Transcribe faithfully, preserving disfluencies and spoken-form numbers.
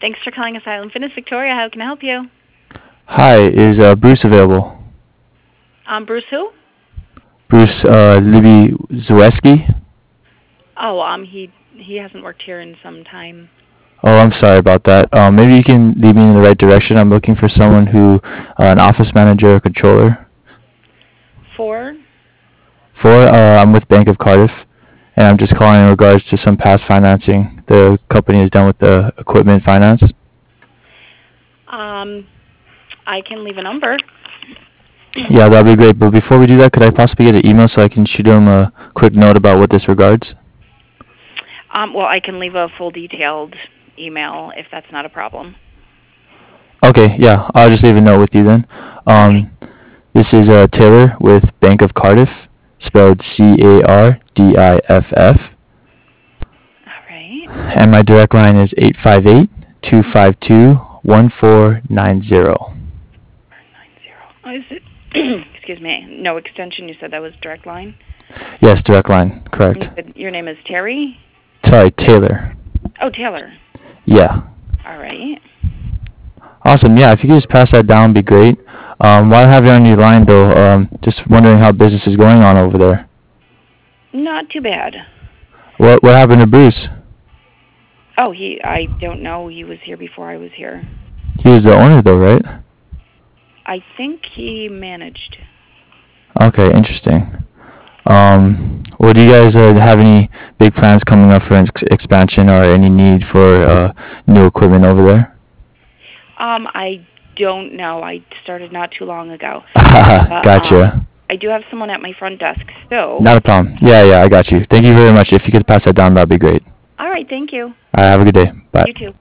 Thanks for calling Asylum Fitness, Victoria. How can I help you? Hi, is uh, Bruce available? Um, Bruce who? Bruce uh, Libby Zaleski? Oh, um, he he hasn't worked here in some time. Oh, I'm sorry about that. Um, maybe you can lead me in the right direction. I'm looking for someone who, uh, an office manager or controller. For? For, uh, I'm with Bank of Cardiff, and I'm just calling in regards to some past financing the company has done with the equipment finance. Um, I can leave a number. Yeah, that'd be great. But before we do that, could I possibly get an email so I can shoot him a quick note about what this regards? Um, well, I can leave a full detailed email if that's not a problem. Okay, yeah, I'll just leave a note with you then. Okay. Um, this is uh, Taylor with Bank of Cardiff, spelled C A R D I F F, All right. and my direct line is eight five eight, two five two, one four nine zero. Nine zero. Oh, is it? Excuse me. No extension. You said that was direct line. Yes, direct line, And you correct. said your name is Terry. Sorry, Taylor. Oh, Taylor. Yeah. All right. Awesome, yeah, if you could just pass that down, would be great. Um, while I have you on your line, though, um, just wondering how business is going on over there. Not too bad. What what happened to Bruce? Oh, he. I don't know. He was here before I was here. He was the owner, though, right? I think he managed. Okay, interesting. Um, well, do you guys uh, have any big plans coming up for ex- expansion or any need for uh, new equipment over there? Um, I don't know. I started not too long ago. But, um, Gotcha. I do have someone at my front desk, so. Not a problem. Yeah, yeah, I got you. Thank you very much. If you could pass that down, that'd be great. All right, thank you. All right, have a good day. Bye. You too.